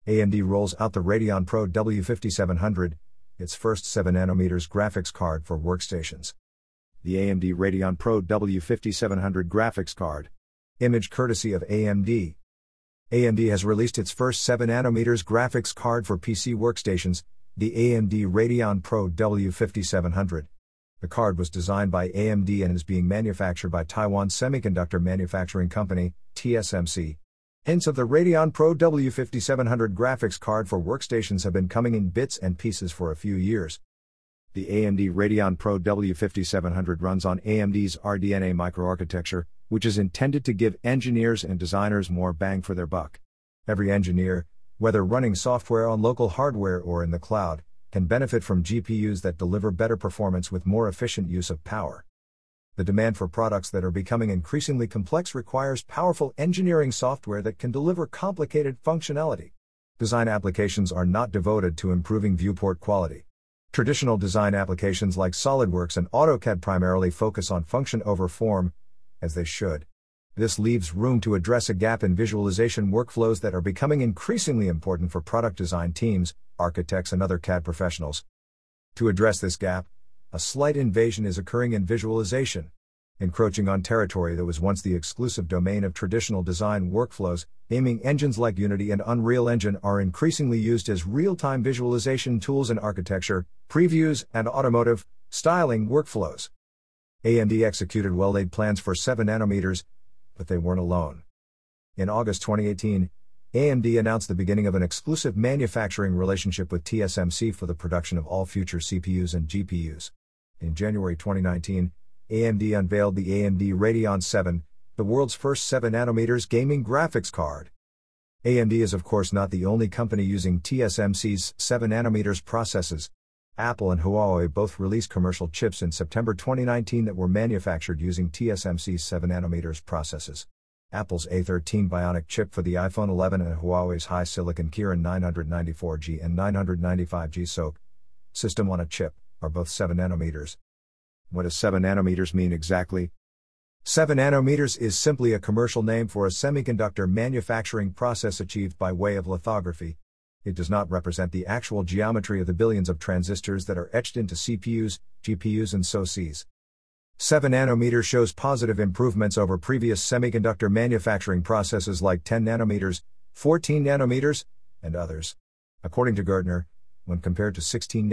AMD rolls out the Radeon Pro W5700, its first 7nm graphics card for workstations. The AMD Radeon Pro W5700 graphics card. Image courtesy of AMD. AMD has released its first 7nm graphics card for PC workstations, the AMD Radeon Pro W5700. The card was designed by AMD and is being manufactured by Taiwan Semiconductor Manufacturing Company, TSMC. Hints of the Radeon Pro W5700 graphics card for workstations have been coming in bits and pieces for a few years. The AMD Radeon Pro W5700 runs on AMD's RDNA microarchitecture, which is intended to give engineers and designers more bang for their buck. Every engineer, whether running software on local hardware or in the cloud, can benefit from GPUs that deliver better performance with more efficient use of power. The demand for products that are becoming increasingly complex requires powerful engineering software that can deliver complicated functionality. Design applications are not devoted to improving viewport quality. Traditional design applications like SolidWorks and AutoCAD primarily focus on function over form, as they should. This leaves room to address a gap in visualization workflows that are becoming increasingly important for product design teams, architects, and other CAD professionals. To address this gap, a slight invasion is occurring in visualization, encroaching on territory that was once the exclusive domain of traditional design workflows. Aiming engines like Unity and Unreal Engine are increasingly used as real-time visualization tools in architecture, previews, and automotive styling workflows. AMD executed well-laid plans for 7nm, but they weren't alone. In August 2018, AMD announced the beginning of an exclusive manufacturing relationship with TSMC for the production of all future CPUs and GPUs. In January 2019, AMD unveiled the AMD Radeon 7, the world's first 7nm gaming graphics card. AMD is of course not the only company using TSMC's 7nm processes. Apple and Huawei both released commercial chips in September 2019 that were manufactured using TSMC's 7nm processes. Apple's A13 Bionic chip for the iPhone 11 and Huawei's HiSilicon Kirin 994G and 995G SoC system on a chip are both 7nm. What does 7nm mean exactly? 7nm is simply a commercial name for a semiconductor manufacturing process achieved by way of lithography. It does not represent the actual geometry of the billions of transistors that are etched into CPUs, GPUs, and SoCs. 7nm shows positive improvements over previous semiconductor manufacturing processes like 10nm, 14nm, and others. According to Gartner, when compared to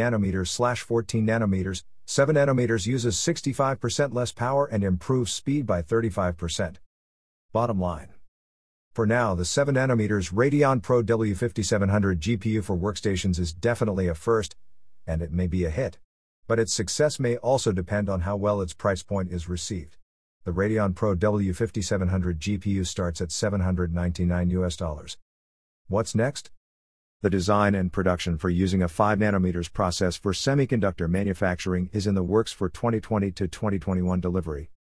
16nm/14nm, 7nm uses 65% less power and improves speed by 35%. Bottom line. For now, the 7nm Radeon Pro W5700 GPU for workstations is definitely a first, and it may be a hit. But its success may also depend on how well its price point is received. The Radeon Pro W5700 GPU starts at $799. What's next? The design and production for using a 5nm process for semiconductor manufacturing is in the works for 2020 to 2021 delivery.